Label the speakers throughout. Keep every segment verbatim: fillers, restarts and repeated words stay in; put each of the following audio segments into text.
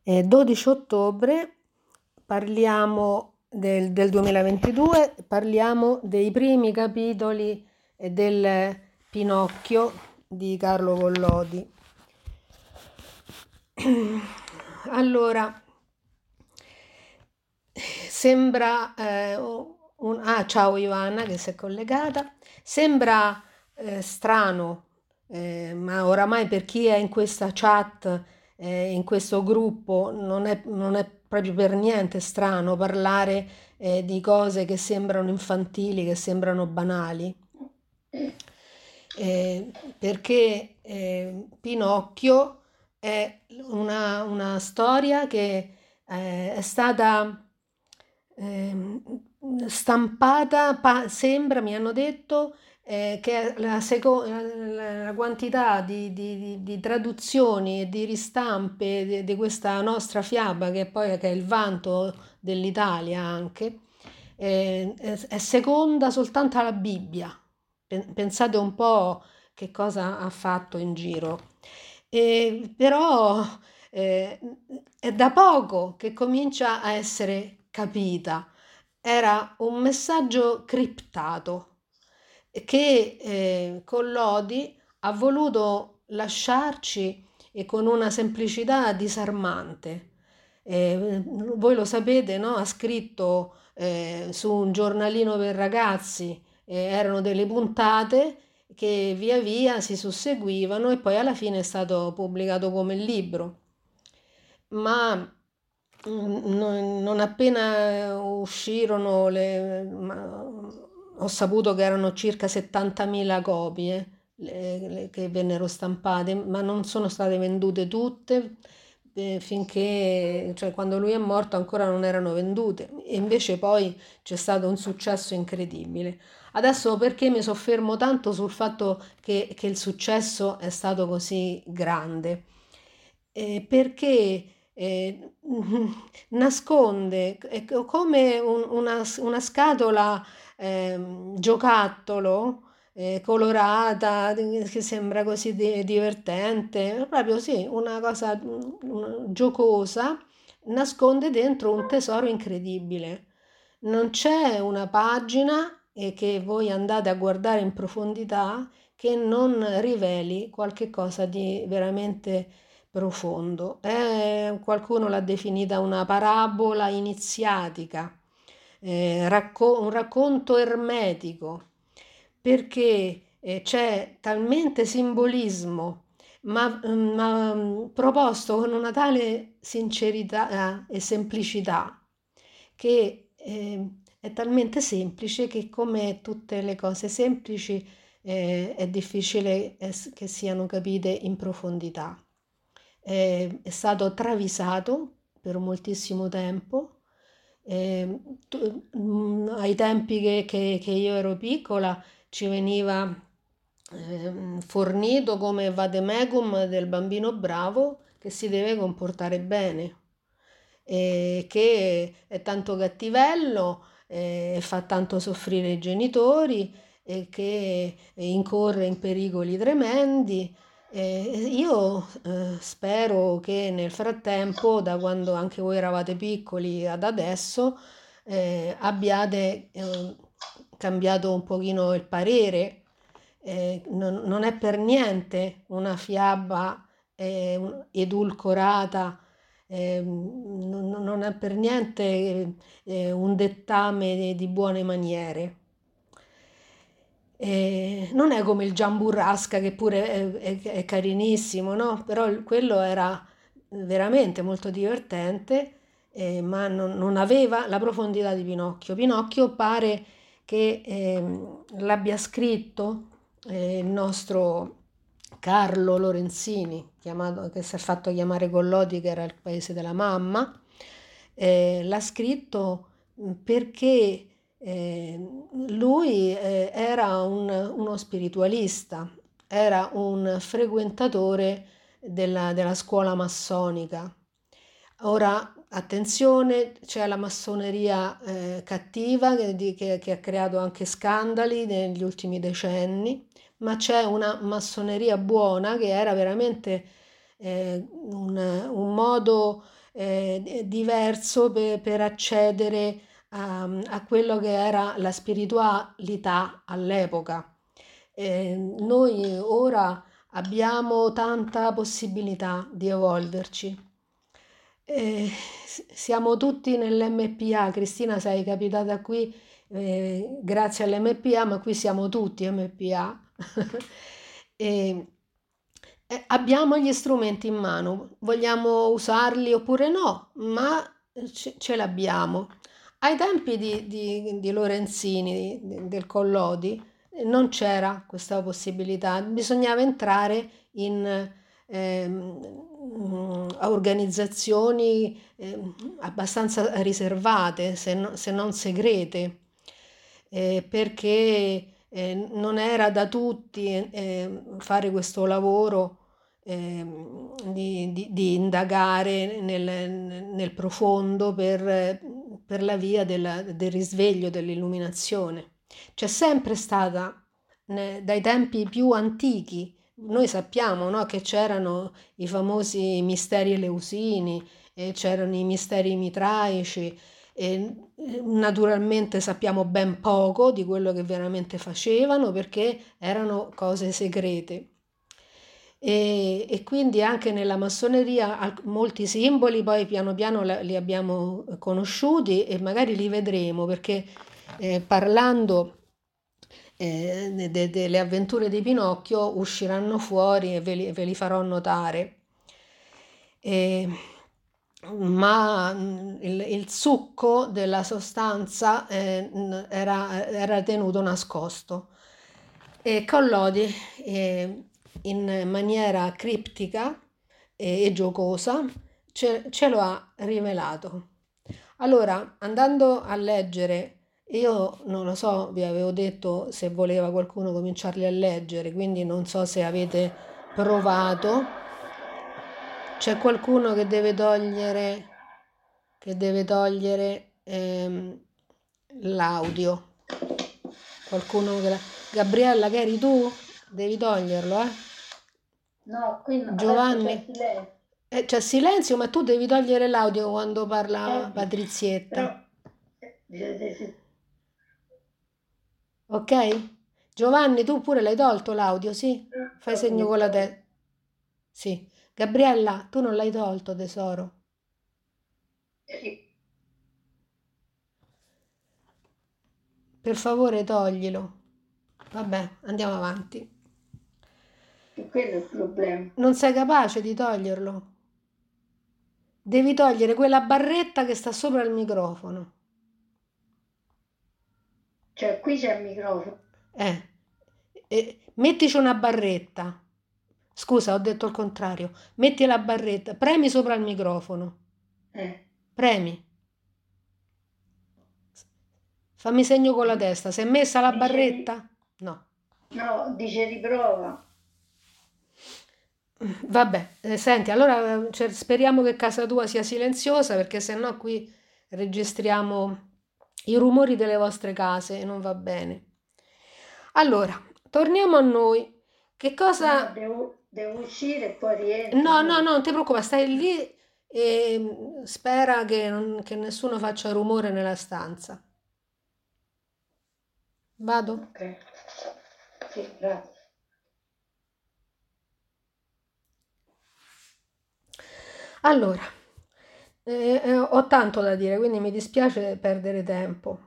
Speaker 1: Eh, dodici ottobre parliamo del, del duemilaventidue, parliamo dei primi capitoli eh, del Pinocchio di Carlo Collodi. Allora, sembra eh, un, ah, ciao Ivana che si è collegata. Sembra eh, strano, eh, ma oramai per chi è in questa chat, eh, in questo gruppo, non è, non è proprio per niente strano parlare eh, di cose che sembrano infantili, che sembrano banali. Eh, perché eh, Pinocchio è una, una storia che eh, è stata ehm, stampata, pa- sembra, mi hanno detto, eh, che la, seco- la- la quantità di, di- di- di traduzioni e di ristampe di, di questa nostra fiaba, che poi che è il vanto dell'Italia anche, eh, è, è seconda soltanto alla Bibbia. Pen- Pensate un po' che cosa ha fatto in giro. E, però eh, è da poco che comincia a essere capita. Era un messaggio criptato che eh, Collodi ha voluto lasciarci e con una semplicità disarmante. Eh, voi lo sapete, no? Ha scritto eh, su un giornalino per ragazzi, eh, erano delle puntate che via via si susseguivano e poi alla fine è stato pubblicato come libro. Ma mm, non, non appena uscirono le, ma- ho saputo che erano circa settantamila copie le- le- che vennero stampate, ma non sono state vendute tutte eh, finché, cioè quando lui è morto ancora non erano vendute e invece poi c'è stato un successo incredibile. Adesso perché mi soffermo tanto sul fatto che, che il successo è stato così grande? Eh, perché eh, nasconde, è come un- una, una scatola ehm, giocattolo eh, colorata che sembra così di- divertente, proprio sì, una cosa mm, giocosa, nasconde dentro un tesoro incredibile. Non c'è una pagina e che voi andate a guardare in profondità che non riveli qualche cosa di veramente profondo. È- qualcuno l'ha definita una parabola iniziatica, eh, racco- un racconto ermetico, perché eh, c'è talmente simbolismo, ma, ma, mm, proposto con una tale sincerità eh, e semplicità che eh, è talmente semplice che come tutte le cose semplici eh, è difficile es- che siano capite in profondità. Eh, è stato travisato per moltissimo tempo. Eh, tu- mm, ai tempi che, che- che io ero piccola ci veniva ehm, fornito come vademecum del bambino bravo che si deve comportare bene e che è tanto cattivello eh, e fa tanto soffrire i genitori e che incorre in pericoli tremendi. Eh, io eh, spero che nel frattempo, da quando anche voi eravate piccoli ad adesso, eh, abbiate eh, cambiato un pochino il parere. Eh, non, non è per niente una fiaba eh, edulcorata, eh, non, non è per niente eh, un dettame di, di buone maniere. Eh, non è come il Gian Burrasca che pure è, è- è carinissimo, no? Però il- quello era veramente molto divertente, eh, ma non, non aveva la profondità di Pinocchio. Pinocchio pare che ehm, l'abbia scritto eh, il nostro Carlo Lorenzini, chiamato- che si è fatto chiamare Collodi, che era il paese della mamma. Eh, l'ha scritto mh, perché eh, lui eh, era un- uno spiritualista, era un frequentatore della, della scuola massonica. Ora, attenzione, c'è la massoneria eh, cattiva che, di- che- che ha creato anche scandali negli ultimi decenni, ma c'è una massoneria buona che era veramente eh, un, un modo eh, diverso per, per accedere a, a quello che era la spiritualità all'epoca. Eh, noi ora abbiamo tanta possibilità di evolverci. Eh, s- siamo tutti nell'M P A. Cristina, sei capitata qui eh, grazie all'M P A, ma qui siamo tutti M P A. E, eh, abbiamo gli strumenti in mano, vogliamo usarli oppure no, ma ce, ce l'abbiamo. Ai tempi di, di- di Lorenzini, di- del Collodi, eh, non c'era questa possibilità, bisognava entrare in ehm, organizzazioni ehm, abbastanza riservate, se, no- se non segrete, eh, perché eh, non era da tutti eh, fare questo lavoro ehm, di, di- di indagare nel, nel profondo per, per la via della- del risveglio, dell'illuminazione. C'è sempre stata, ne- dai tempi più antichi, noi sappiamo, no, che c'erano i famosi misteri eleusini, e c'erano i misteri mitraici, e eh, naturalmente sappiamo ben poco di quello che veramente facevano perché erano cose segrete. E, e quindi anche nella massoneria al- molti simboli poi piano piano la- li abbiamo conosciuti e magari li vedremo perché eh, parlando eh, de- de- delle avventure di Pinocchio usciranno fuori e ve li, ve li farò notare. E- ma mm, il, il succo della sostanza eh, n- era, era tenuto nascosto. E Collodi, eh, in maniera criptica e, e giocosa, ce, ce lo ha rivelato. Allora, andando a leggere, io non lo so, vi avevo detto se voleva qualcuno cominciarli a leggere, quindi non so se avete provato. C'è qualcuno che deve togliere, che deve togliere ehm, l'audio. Qualcuno che la... Gabriella, che eri tu? Devi toglierlo, eh?
Speaker 2: No, qui no, adesso c'è
Speaker 1: Giovanni?
Speaker 2: silenzio.
Speaker 1: Eh, c'è silenzio, ma tu devi togliere l'audio quando parla
Speaker 2: Eh,
Speaker 1: Patrizietta,
Speaker 2: però, eh, vedete,
Speaker 1: ok? Giovanni, tu pure l'hai tolto l'audio, sì? Fai segno
Speaker 2: ogni
Speaker 1: con la
Speaker 2: tanto,
Speaker 1: testa. Sì. Gabriella, tu non l'hai tolto, tesoro.
Speaker 2: sì,
Speaker 1: Per favore, toglilo. Vabbè, andiamo avanti.
Speaker 2: quello è il problema.
Speaker 1: Non sei capace di toglierlo? Devi togliere quella barretta che sta sopra il microfono.
Speaker 2: Cioè, qui c'è il microfono.
Speaker 1: Eh, eh, mettici una barretta. Scusa, ho detto il contrario. Metti la barretta, premi sopra il microfono.
Speaker 2: Eh,
Speaker 1: Premi. Fammi segno con la testa. Si è messa la
Speaker 2: dice di,
Speaker 1: barretta? No.
Speaker 2: no, dice riprova.
Speaker 1: Vabbè, eh, senti, allora eh, cioè, speriamo che casa tua sia silenziosa perché sennò qui registriamo i rumori delle vostre case e non va bene. Allora, torniamo a noi. Che
Speaker 2: No,
Speaker 1: cosa...
Speaker 2: devo, devo uscire e poi rientro,
Speaker 1: No,
Speaker 2: mo
Speaker 1: no, no, non ti
Speaker 2: perché...
Speaker 1: preoccupare, stai lì e mm, spera che, non- che nessuno faccia rumore nella stanza. Vado?
Speaker 2: Ok, sì, grazie.
Speaker 1: Allora, eh, eh, ho tanto da dire, quindi mi dispiace perdere tempo.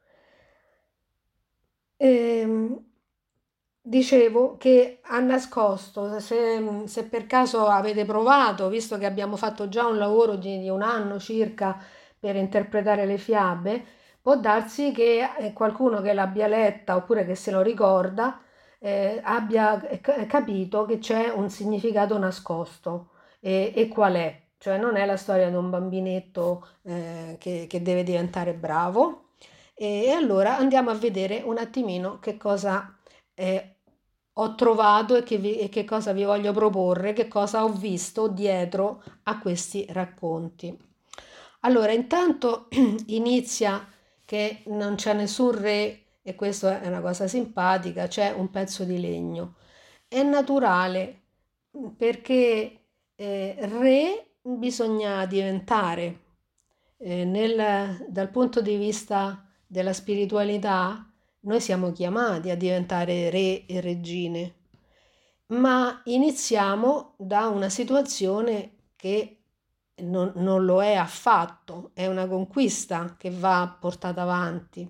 Speaker 1: Ehm, dicevo che ha nascosto, se, se per caso avete provato, visto che abbiamo fatto già un lavoro di, di un anno circa per interpretare le fiabe, può darsi che eh, qualcuno che l'abbia letta oppure che se lo ricorda eh, abbia eh, ca- capito che c'è un significato nascosto. E, e qual è? Cioè non è la storia di un bambinetto eh, che, che deve diventare bravo. E allora andiamo a vedere un attimino che cosa eh, ho trovato e che, vi- e che cosa vi voglio proporre, che cosa ho visto dietro a questi racconti. Allora, intanto inizia che non c'è nessun re e questa è una cosa simpatica, c'è un pezzo di legno. È naturale perché eh, re bisogna diventare. Eh, nel- dal punto di vista della spiritualità, noi siamo chiamati a diventare re e regine, ma iniziamo da una situazione che non, non lo è affatto, è una conquista che va portata avanti.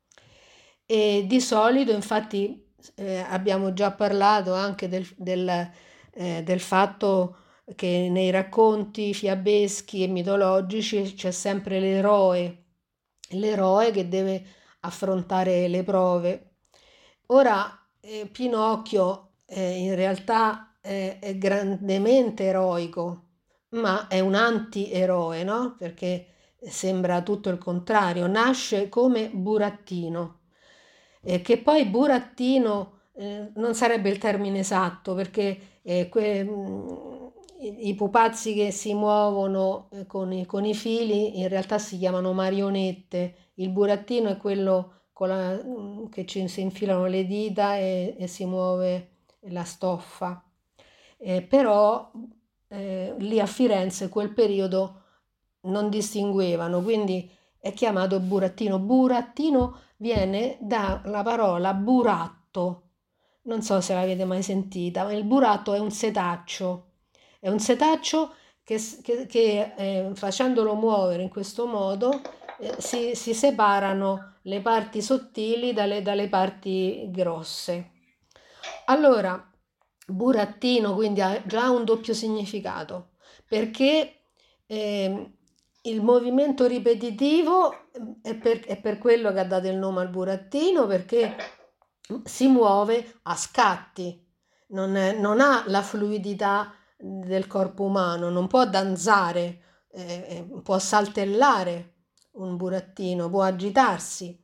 Speaker 1: E di solito, infatti, eh, abbiamo già parlato anche del, del, eh, del fatto che nei racconti fiabeschi e mitologici c'è sempre l'eroe, l'eroe che deve affrontare le prove. Ora, eh, Pinocchio eh, in realtà eh, è grandemente eroico, ma è un anti-eroe, no? Perché sembra tutto il contrario, nasce come burattino, eh, che poi burattino eh, non sarebbe il termine esatto, perché eh, que- mh, i, i pupazzi che si muovono eh, con i, con i fili in realtà si chiamano marionette, il burattino è quello con la- mh, che ci si infilano le dita e, e si muove la stoffa. Eh, però eh, lì a Firenze quel periodo non distinguevano, quindi è chiamato burattino. Burattino viene dalla parola buratto, non so se l'avete mai sentita, ma il buratto è un setaccio, è un setaccio che, che- che, eh, facendolo muovere in questo modo eh, si, si separano le parti sottili dalle, dalle parti grosse. Allora, burattino quindi ha già un doppio significato, perché ehm, il movimento ripetitivo ehm, è per, è per quello che ha dato il nome al burattino, perché si muove a scatti, non, è- non ha la fluidità del corpo umano, non può danzare, eh, eh, può saltellare un burattino, può agitarsi.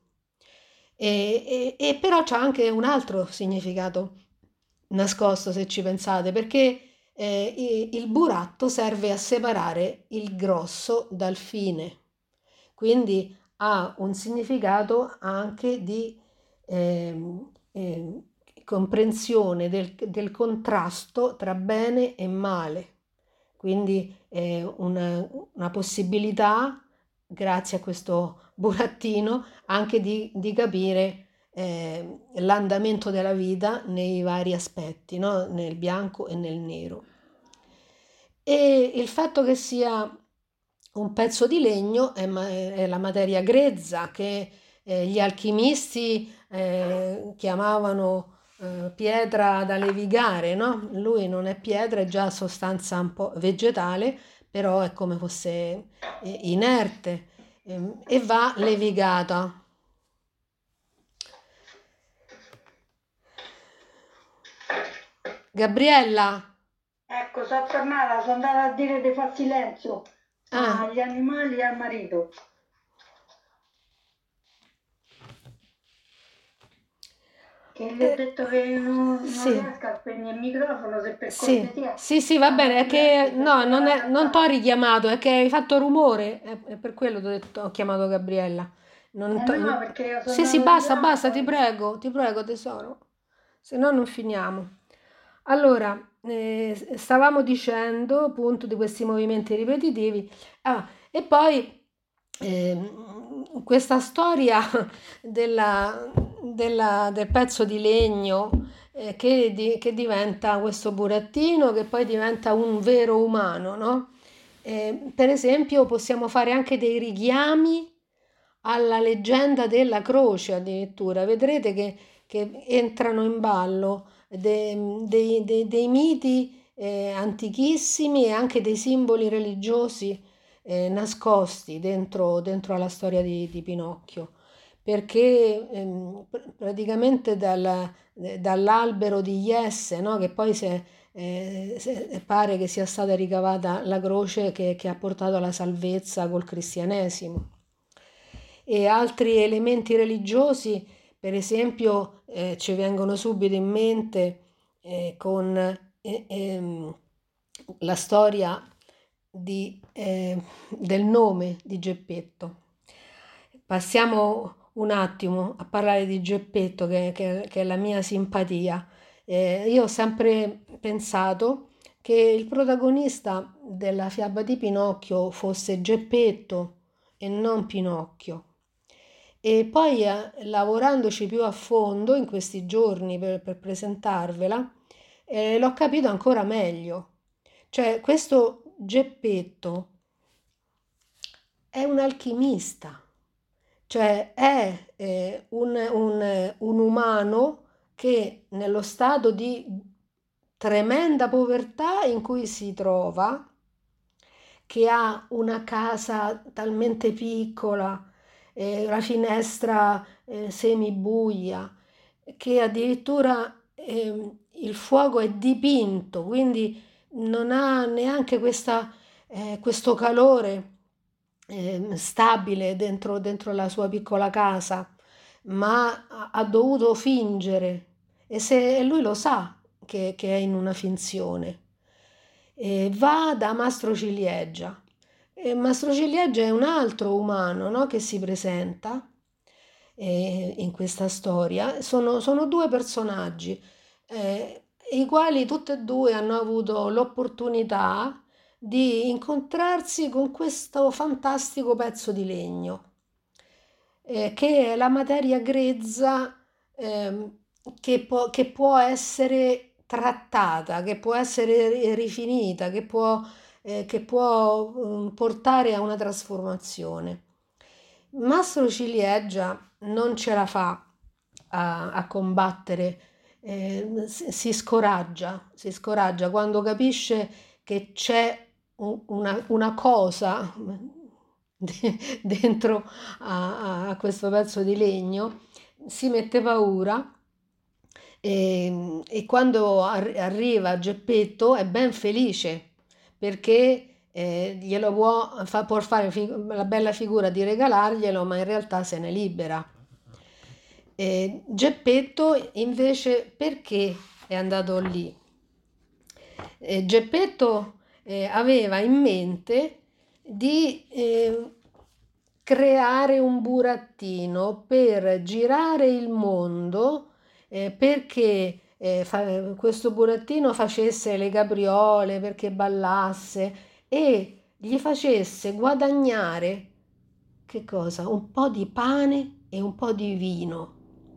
Speaker 1: E, e- e però c'ha anche un altro significato nascosto, se ci pensate, perché eh, i- il buratto serve a separare il grosso dal fine, quindi ha un significato anche di ehm, ehm, comprensione del, del contrasto tra bene e male, quindi è una, una possibilità, grazie a questo burattino, anche di, di capire eh, l'andamento della vita nei vari aspetti, no? Nel bianco e nel nero. E il fatto che sia un pezzo di legno è, ma- è la materia grezza che eh, gli alchimisti eh, chiamavano eh, pietra da levigare, no? Lui non è pietra, è già sostanza un po' vegetale, però è come fosse eh, inerte ehm, e va levigata. Gabriella,
Speaker 2: Ecco, sono tornata, sono andata a dire di far silenzio
Speaker 1: ah,
Speaker 2: agli animali e al marito. Che gli ho
Speaker 1: eh,
Speaker 2: detto che non, non
Speaker 1: sì,
Speaker 2: riesco a spegnere il microfono, se per
Speaker 1: sì,
Speaker 2: cortesia
Speaker 1: sì, sì, va
Speaker 2: state
Speaker 1: bene,
Speaker 2: a
Speaker 1: è che
Speaker 2: silenzio
Speaker 1: no,
Speaker 2: perché
Speaker 1: non
Speaker 2: vado
Speaker 1: è,
Speaker 2: a
Speaker 1: non t'ho
Speaker 2: casa.
Speaker 1: richiamato, è che hai fatto rumore, è, è per quello che ho detto- ho chiamato Gabriella. Non
Speaker 2: Eh
Speaker 1: t'ho-
Speaker 2: no,
Speaker 1: non-
Speaker 2: perché io sono
Speaker 1: Sì, sì,
Speaker 2: andato di
Speaker 1: basta,
Speaker 2: là,
Speaker 1: basta, ti
Speaker 2: poi...
Speaker 1: prego, ti prego, tesoro, se no non finiamo. Allora, eh, stavamo dicendo appunto di questi movimenti ripetitivi, ah, e poi ehm, questa storia della, della- del pezzo di legno eh, che, di- che diventa questo burattino, che poi diventa un vero umano, no? Eh, per esempio, possiamo fare anche dei richiami alla leggenda della croce, addirittura. Vedrete che, che entrano in ballo de- dei, dei- dei miti eh, antichissimi e anche dei simboli religiosi eh, nascosti dentro, dentro alla storia di, di Pinocchio. Perché ehm, pr- praticamente dal- eh, dall'albero di Jesse, no? Che poi si è, eh, se- pare che sia stata ricavata la croce che, che ha portato alla salvezza col cristianesimo. E altri elementi religiosi, per esempio, eh, ci vengono subito in mente eh, con eh, ehm, la storia di, eh, del nome di Geppetto. Passiamo un attimo a parlare di Geppetto, che, che- che è la mia simpatia. Eh, io ho sempre pensato che il protagonista della fiaba di Pinocchio fosse Geppetto e non Pinocchio. E poi eh, lavorandoci più a fondo in questi giorni per, per presentarvela, eh, l'ho capito ancora meglio. Cioè, questo Geppetto è un alchimista, cioè è eh, un, un- un umano che nello stato di tremenda povertà in cui si trova, che ha una casa talmente piccola, eh, la finestra eh, semibuia, che addirittura ehm, il fuoco è dipinto, quindi non ha neanche questa, eh, questo calore ehm, stabile dentro, dentro la sua piccola casa, ma ha, ha dovuto fingere e, se, e lui lo sa che, che è in una finzione. E va da Mastro Ciliegia. E Mastro Ciliegia è un altro umano, no, che si presenta eh, in questa storia. Sono, sono due personaggi, eh, i quali tutti e due hanno avuto l'opportunità di incontrarsi con questo fantastico pezzo di legno, eh, che è la materia grezza ehm, che, può, che può essere trattata, che può essere rifinita, che può, eh, che può mm, portare a una trasformazione. Mastro Ciliegia non ce la fa a, a combattere, eh, si si scoraggia, si scoraggia quando capisce che c'è u- una, una cosa de- dentro a, a questo pezzo di legno, si mette paura e, e quando ar- arriva Geppetto è ben felice perché eh, glielo può, fa, può fare fi- la bella figura di regalarglielo, ma in realtà se ne libera. Eh, Geppetto invece perché è andato lì? Eh, Geppetto eh, aveva in mente di eh, creare un burattino per girare il mondo eh, perché eh, fa- questo burattino facesse le capriole, perché ballasse e gli facesse guadagnare che cosa? Un po' di pane e un po' di vino.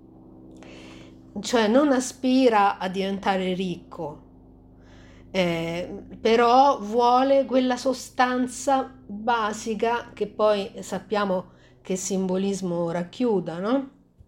Speaker 1: Cioè non aspira a diventare ricco, eh, però vuole quella sostanza basica che poi sappiamo che simbolismo racchiuda, no?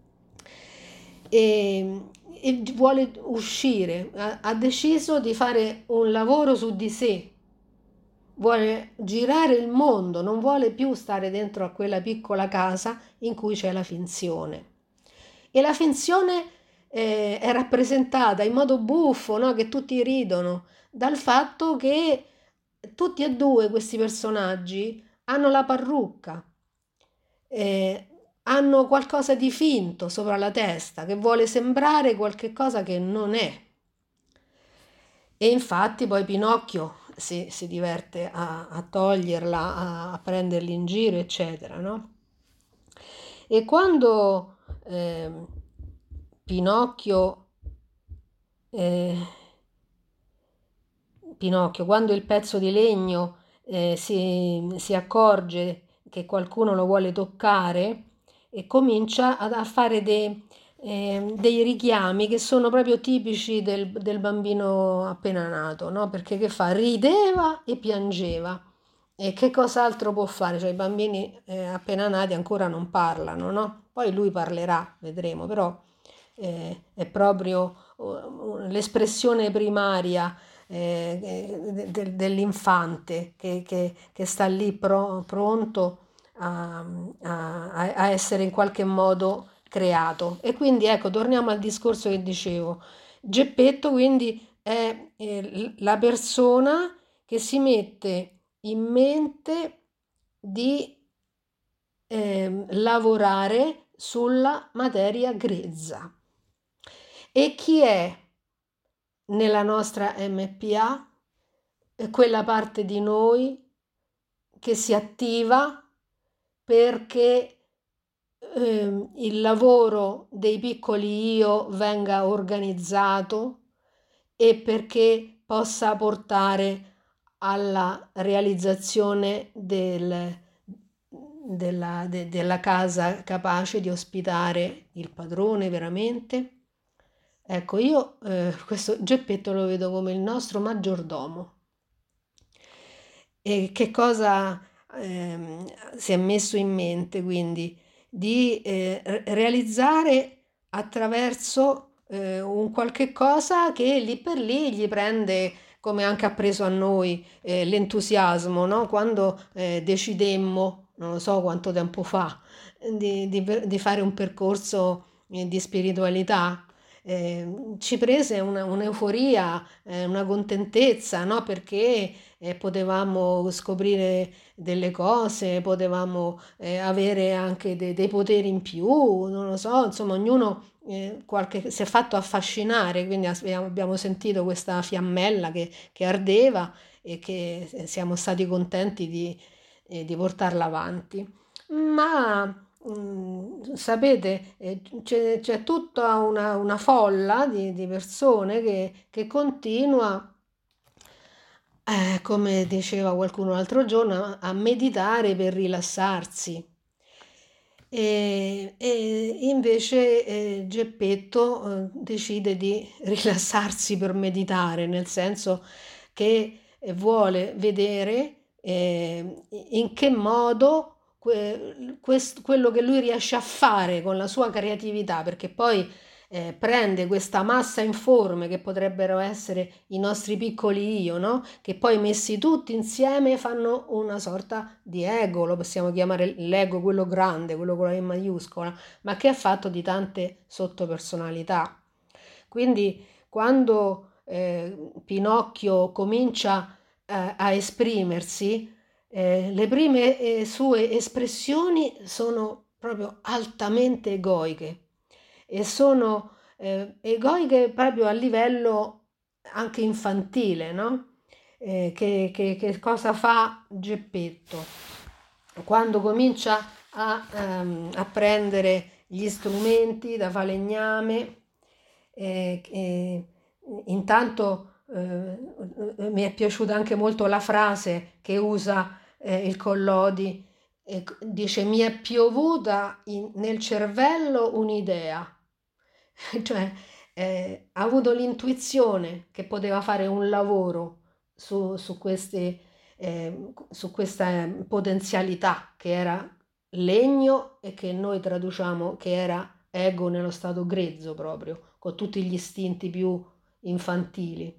Speaker 1: E, e vuole uscire, ha, ha deciso di fare un lavoro su di sé, vuole girare il mondo, non vuole più stare dentro a quella piccola casa in cui c'è la finzione. E la finzione eh, è rappresentata in modo buffo, no? Che tutti ridono, dal fatto che tutti e due questi personaggi hanno la parrucca, eh, hanno qualcosa di finto sopra la testa che vuole sembrare qualche cosa che non è. E infatti poi Pinocchio si, si diverte a, a toglierla, a, a prenderli in giro, eccetera, no? E quando ehm, Pinocchio, eh, Pinocchio, quando il pezzo di legno eh, si, si accorge che qualcuno lo vuole toccare e comincia ad- a fare dei, eh, dei richiami che sono proprio tipici del, del bambino appena nato, no? Perché che fa? Rideva e piangeva. E che cos'altro può fare? Cioè i bambini eh, appena nati ancora non parlano, no? Poi lui parlerà, vedremo, però eh, è proprio uh, l'espressione primaria eh, de- dell'infante che, che- che sta lì pro- pronto a, a- a essere in qualche modo creato. E quindi ecco, torniamo al discorso che dicevo. Geppetto quindi è eh, la persona che si mette in mente di ehm, lavorare sulla materia grezza. E chi è nella nostra M P A? È quella parte di noi che si attiva perché ehm, il lavoro dei piccoli io venga organizzato e perché possa portare alla realizzazione del, della, de- della casa capace di ospitare il padrone veramente. Ecco, io eh, questo Geppetto lo vedo come il nostro maggiordomo. E che cosa ehm, si è messo in mente quindi? Di eh, re- realizzare attraverso eh, un qualche cosa che lì per lì gli prende, come anche ha preso a noi, eh, l'entusiasmo, no? Quando eh, decidemmo, non lo so quanto tempo fa, di, di per- di fare un percorso eh, di spiritualità. Eh, ci prese una, un'euforia, eh, una contentezza, no? Perché eh, potevamo scoprire delle cose, potevamo eh, avere anche de- dei poteri in più, non lo so, insomma, ognuno eh, qualche, si è fatto affascinare, quindi abbiamo, abbiamo sentito questa fiammella che, che ardeva e che siamo stati contenti di, eh, di portarla avanti. Ma mh, sapete, eh, c'è, c'è tutta una, una folla di, di persone che, che continua, eh, come diceva qualcuno l'altro giorno, a a meditare per rilassarsi. E, e invece eh, Geppetto eh, decide di rilassarsi per meditare, nel senso che eh, vuole vedere eh, in che modo que- quest- quello che lui riesce a fare con la sua creatività, perché poi eh, prende questa massa informe che potrebbero essere i nostri piccoli io, no? Che poi messi tutti insieme fanno una sorta di ego, lo possiamo chiamare l'ego, quello grande, quello con la I maiuscola, ma che è fatto di tante sottopersonalità. Quindi quando eh, Pinocchio comincia eh, a esprimersi, eh, le prime eh, sue espressioni sono proprio altamente egoiche e sono eh, egoiche proprio a livello anche infantile, no? Eh, che, che- che cosa fa Geppetto? Quando comincia a, ehm, a prendere gli strumenti da falegname, eh, eh, intanto eh, mi è piaciuta anche molto la frase che usa eh, il Collodi, eh, dice mi è piovuta in- nel cervello un'idea, cioè eh, ha avuto l'intuizione che poteva fare un lavoro su, su queste, eh, su questa potenzialità che era legno e che noi traduciamo che era ego nello stato grezzo proprio, con tutti gli istinti più infantili.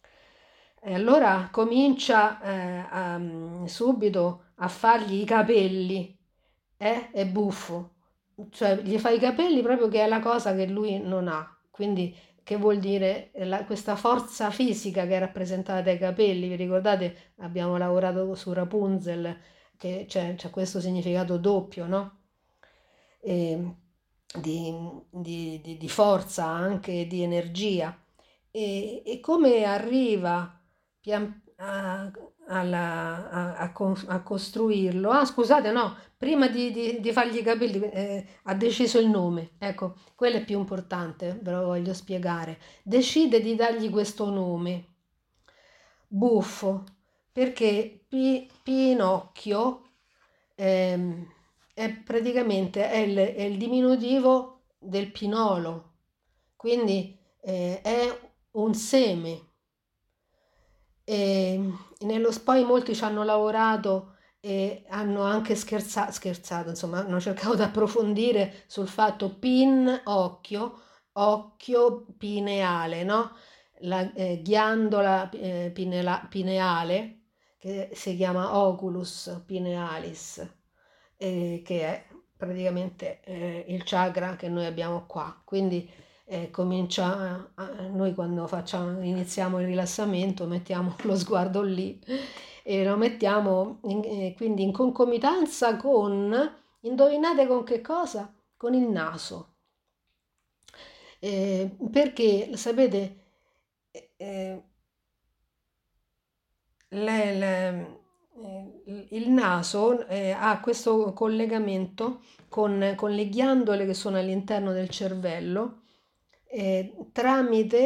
Speaker 1: E allora comincia eh, a- mm, subito a fargli i capelli, eh? È buffo, cioè gli fa i capelli proprio che è la cosa che lui non ha, quindi che vuol dire la- questa forza fisica che è rappresentata dai capelli, vi ricordate? Abbiamo lavorato su Rapunzel, che c'è, c'è questo significato doppio, no? E di, di- di- di forza, anche di energia. E, e come arriva pian- a, alla- a- a con- a costruirlo? Ah, scusate, no, prima di, di- di fargli i capelli, eh, ha deciso il nome. Ecco, quello è più importante, ve lo voglio spiegare. Decide di dargli questo nome, Buffo, perché Pi- Pinocchio ehm, è praticamente è il, è il diminutivo del pinolo, quindi eh, è un seme. E nello poi molti ci hanno lavorato e hanno anche scherza- scherzato, insomma, hanno cercato di approfondire sul fatto pin, occhio, occhio pineale, no? La eh, ghiandola eh, pinela- pineale, che si chiama oculus pinealis, eh, che è praticamente eh, il chakra che noi abbiamo qua. Quindi eh, comincia a- a- noi quando facciamo, iniziamo il rilassamento mettiamo lo sguardo lì e lo mettiamo in- eh, quindi in concomitanza con, indovinate con che cosa? Con il naso. Eh, perché sapete, eh, eh, le- le- eh, il naso eh, ha questo collegamento con, con le ghiandole che sono all'interno del cervello eh, tramite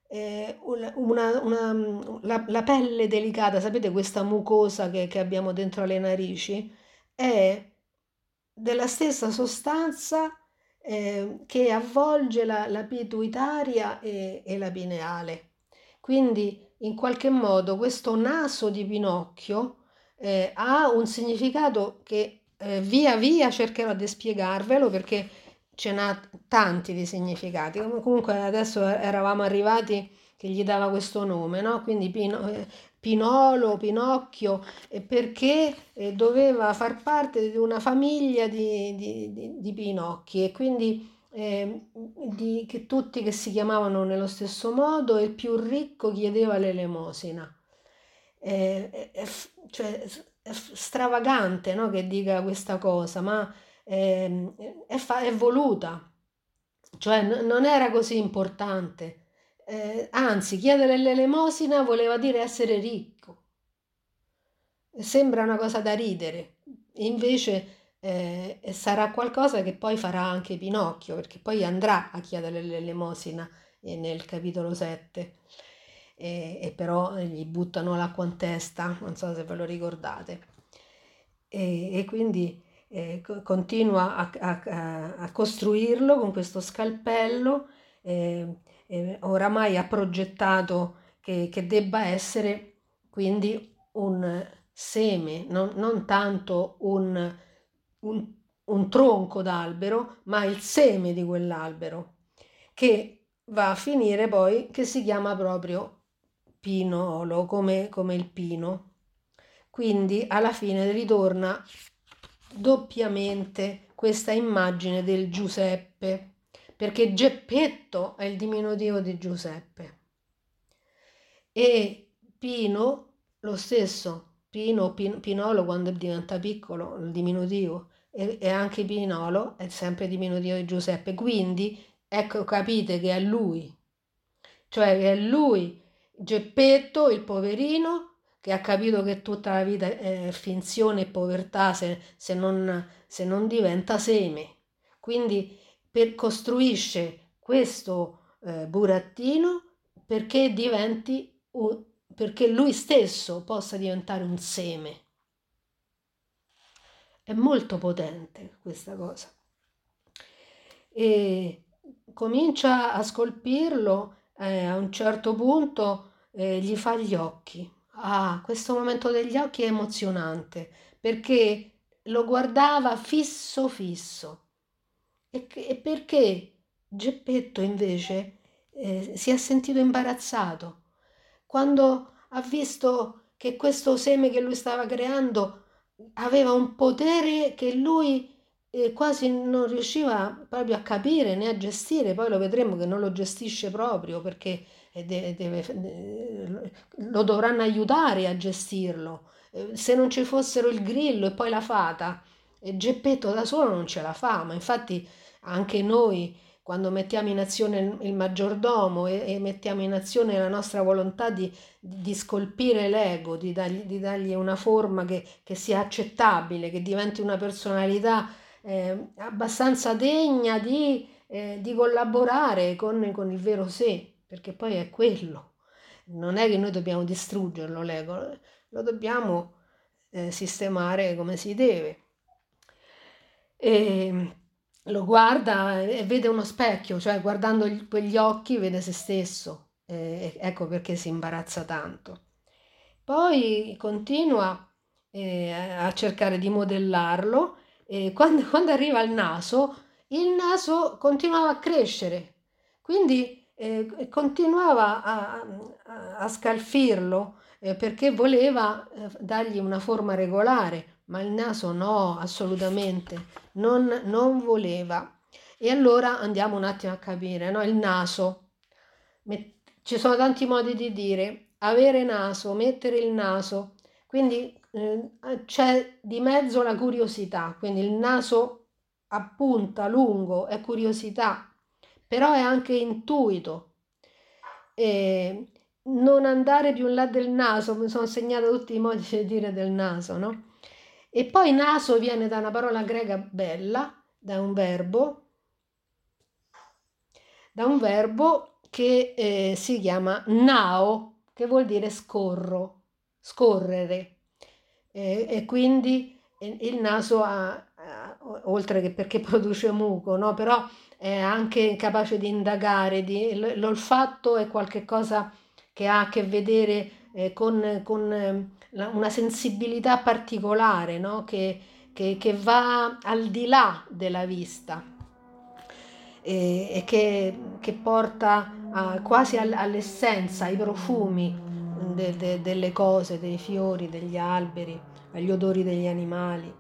Speaker 1: eh, una, una- una- la, la pelle delicata, sapete questa mucosa che, che abbiamo dentro le narici? È della stessa sostanza eh, che avvolge la, la pituitaria e, e la pineale. Quindi, in qualche modo, questo naso di Pinocchio eh, ha un significato che eh, via via cercherò di spiegarvelo perché ce n'ha tanti di significati. Com- Comunque adesso eravamo arrivati che gli dava questo nome, no? Quindi Pino- eh, Pinolo, Pinocchio, eh, perché eh, doveva far parte di una famiglia di, di- di- di Pinocchi e quindi eh, di, che tutti che si chiamavano nello stesso modo e il più ricco chiedeva l'elemosina. Eh, È, è f- cioè, è f- stravagante, no, che dica questa cosa, ma ehm, è, fa- è voluta, cioè n- non era così importante. Eh, anzi, chiedere l'elemosina voleva dire essere ricco. Sembra una cosa da ridere, invece eh, sarà qualcosa che poi farà anche Pinocchio, perché poi andrà a chiedere l'elemosina eh, nel capitolo sette, e, e però gli buttano l'acqua in testa, non so se ve lo ricordate. E, e quindi eh, co- continua a, a- a costruirlo con questo scalpello, eh, eh, oramai ha progettato che, che debba essere quindi un seme, non, non tanto un, un- un tronco d'albero, ma il seme di quell'albero, che va a finire poi che si chiama proprio pinolo, come, come il pino. Quindi alla fine ritorna doppiamente questa immagine del Giuseppe, perché Geppetto è il diminutivo di Giuseppe. E Pino, lo stesso, Pino, Pin- Pinolo quando diventa piccolo, il diminutivo, e, e anche Pinolo è sempre diminutivo di Giuseppe. Quindi, ecco, capite che è lui, cioè che è lui, Geppetto, il poverino, che ha capito che tutta la vita è finzione e povertà se, se non, se non diventa seme. Quindi per, costruisce questo eh, burattino perché diventi un, perché lui stesso possa diventare un seme. È molto potente questa cosa. E comincia a scolpirlo, eh, a un certo punto eh, gli fa gli occhi. Ah, questo momento degli occhi è emozionante perché lo guardava fisso fisso. E, che- e perché Geppetto invece eh, si è sentito imbarazzato quando ha visto che questo seme che lui stava creando aveva un potere che lui eh, quasi non riusciva proprio a capire né a gestire. Poi lo vedremo che non lo gestisce proprio perché eh, deve- deve- eh, lo dovranno aiutare a gestirlo. Eh, Se non ci fossero il grillo e poi la fata, eh, Geppetto da solo non ce la fa, ma infatti anche noi quando mettiamo in azione il, il maggiordomo e, e mettiamo in azione la nostra volontà di, di scolpire l'ego, di dargli, di dargli una forma che, che sia accettabile, che diventi una personalità eh, abbastanza degna di, eh, di collaborare con, con il vero sé, perché poi è quello. Non è che noi dobbiamo distruggerlo l'ego, lo dobbiamo eh, sistemare come si deve. E lo guarda e vede uno specchio, cioè guardando gli- quegli occhi vede se stesso. E ecco perché si imbarazza tanto. Poi continua eh, a cercare di modellarlo e quando, quando arriva al naso, il naso continuava a crescere, quindi eh, continuava a, a- a scalfirlo eh, perché voleva eh, dargli una forma regolare, ma il naso no, assolutamente, non, non voleva. E allora andiamo un attimo a capire, no? Il naso. Met- Ci sono tanti modi di dire avere naso, mettere il naso, quindi eh, c'è di mezzo la curiosità, quindi il naso a punta, lungo, è curiosità, però è anche intuito. E non andare più in là del naso, mi sono segnata tutti i modi di dire del naso, no? E poi naso viene da una parola greca bella, da un verbo, da un verbo che eh, si chiama nao, che vuol dire scorro, scorrere. E, e quindi eh, il naso ha, ha- oltre che perché produce muco, no? Però è anche capace di indagare, di- l- l'olfatto è qualcosa che ha a che vedere eh, con, con, eh, la- una sensibilità particolare, no? Che, che- che va al di là della vista e, e che, che porta a- quasi al- all'essenza, ai profumi de- de- delle cose, dei fiori, degli alberi, agli odori degli animali.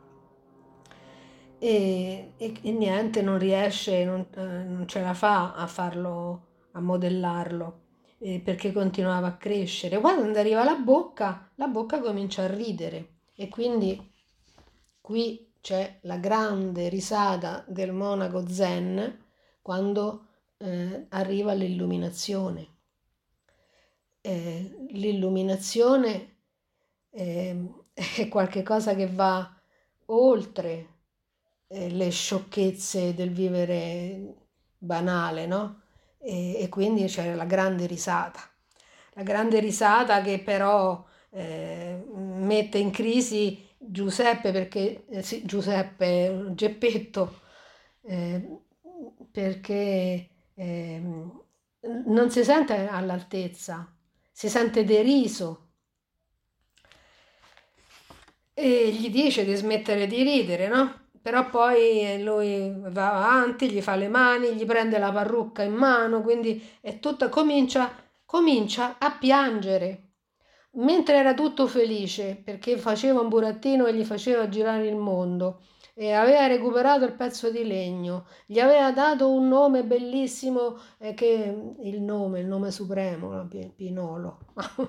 Speaker 1: E, e- e niente, non riesce, non, eh, non ce la fa a farlo, a modellarlo, eh, perché continuava a crescere. Quando arriva alla bocca, la bocca comincia a ridere e quindi qui c'è la grande risata del monaco zen quando eh, arriva l'illuminazione. Eh, l'illuminazione eh, è qualcosa che va oltre eh, le sciocchezze del vivere banale, no? E, e quindi c'è la grande risata. La grande risata che però eh, mette in crisi Giuseppe perché eh, sì, Giuseppe Geppetto eh, perché ehm, non si sente all'altezza, si sente deriso e gli dice di smettere di ridere, no? Però poi lui va avanti, gli fa le mani, gli prende la parrucca in mano, quindi è tutta, comincia, comincia a piangere. Mentre era tutto felice perché faceva un burattino e gli faceva girare il mondo e aveva recuperato il pezzo di legno, gli aveva dato un nome bellissimo, eh, che il nome, il nome supremo, no? Pinolo.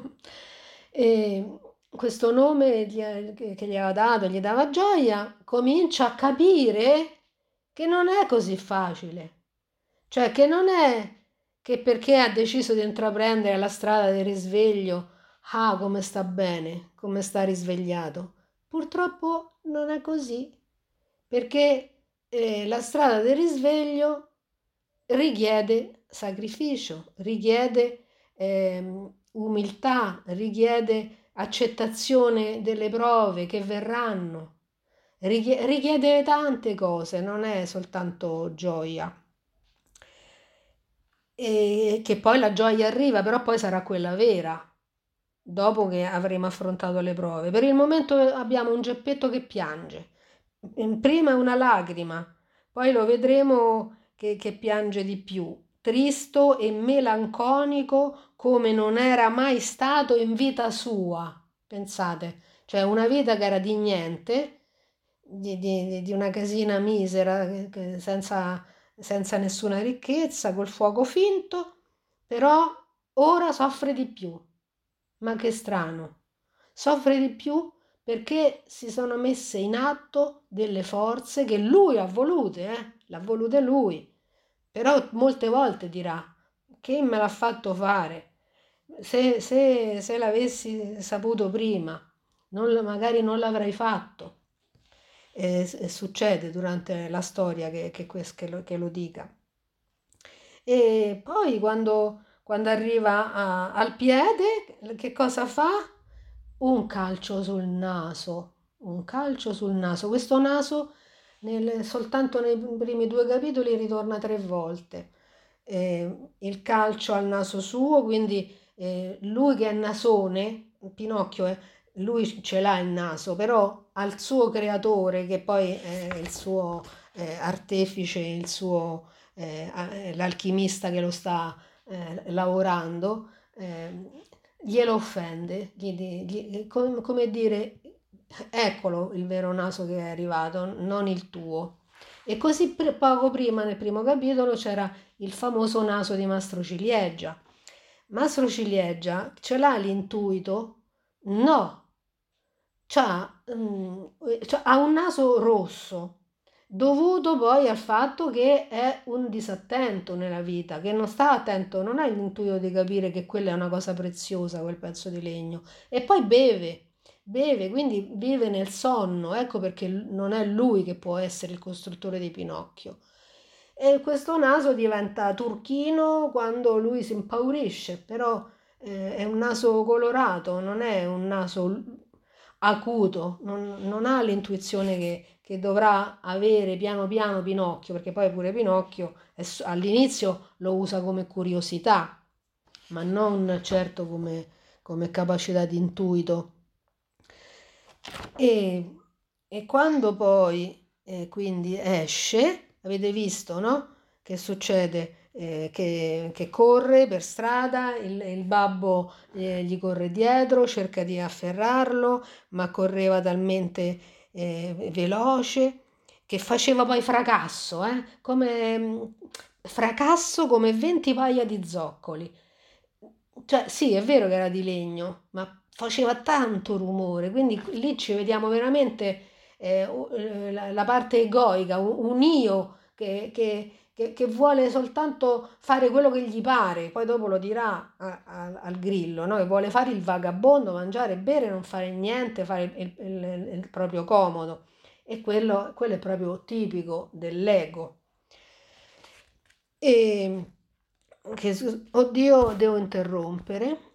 Speaker 1: E questo nome gli- che che gli aveva dato, gli dava gioia, comincia a capire che non è così facile. Cioè che non è che perché ha deciso di intraprendere la strada del risveglio, ah, come sta bene, come sta risvegliato. Purtroppo non è così, perché eh, la strada del risveglio richiede sacrificio, richiede ehm, umiltà, richiede accettazione delle prove che verranno, richie- richiede tante cose, non è soltanto gioia. E che poi la gioia arriva, però poi sarà quella vera, dopo che avremo affrontato le prove. Per il momento abbiamo un Geppetto che piange, prima una lacrima, poi lo vedremo che, che piange di più, tristo e melanconico come non era mai stato in vita sua. Pensate, cioè una vita che era di niente, di, di- di una casina misera, che- che senza, senza nessuna ricchezza, col fuoco finto, però ora soffre di più. Ma che strano. Soffre di più perché si sono messe in atto delle forze che lui ha volute, eh? L'ha volute lui. Però molte volte dirà, che me l'ha fatto fare? Se, se, se l'avessi saputo prima, non, magari non l'avrei fatto. E, e succede durante la storia che, che, quest- che lo, che lo dica. E poi quando, quando arriva a- al piede, che cosa fa? Un calcio sul naso, un calcio sul naso. Questo naso nel- soltanto nei primi due capitoli ritorna tre volte. Eh, il calcio al naso suo, quindi eh, lui che è nasone, Pinocchio è, lui ce l'ha il naso, però al suo creatore, che poi è il suo eh, artefice, il suo eh, a- l'alchimista che lo sta eh, lavorando, eh, glielo offende, gli di- gli- com- come dire, eccolo il vero naso che è arrivato, non il tuo. E così pre- poco prima, nel primo capitolo, c'era il famoso naso di Mastro Ciliegia. Mastro Ciliegia ce l'ha l'intuito? No, c'ha, mm, c'ha- ha un naso rosso, dovuto poi al fatto che è un disattento nella vita, che non sta attento, non ha l'intuito di capire che quella è una cosa preziosa, quel pezzo di legno. E poi beve, beve, quindi vive nel sonno, ecco perché l- non è lui che può essere il costruttore di Pinocchio. e questo naso diventa turchino quando lui si impaurisce, però eh, è un naso colorato, non è un naso acuto, non, non ha l'intuizione che, che dovrà avere piano piano Pinocchio, perché poi pure Pinocchio è s- all'inizio lo usa come curiosità, ma non certo come, come capacità di intuito. E, e quando poi eh, quindi esce, avete visto, no? Che succede? Eh, che, che corre per strada, il, il babbo eh, gli corre dietro, cerca di afferrarlo, ma correva talmente eh, veloce che faceva poi fracasso, eh? Come mm, fracasso come venti paia di zoccoli. Cioè, sì, è vero che era di legno, ma faceva tanto rumore, quindi lì ci vediamo veramente eh, u- eh, la, la parte egoica, un, un io che, che- che- che vuole soltanto fare quello che gli pare, poi dopo lo dirà a- a- al grillo, no? Che vuole fare il vagabondo, mangiare, bere, non fare niente, fare il, il- il- il proprio comodo. E quello, quello è proprio tipico dell'ego. E che, oddio, devo interrompere.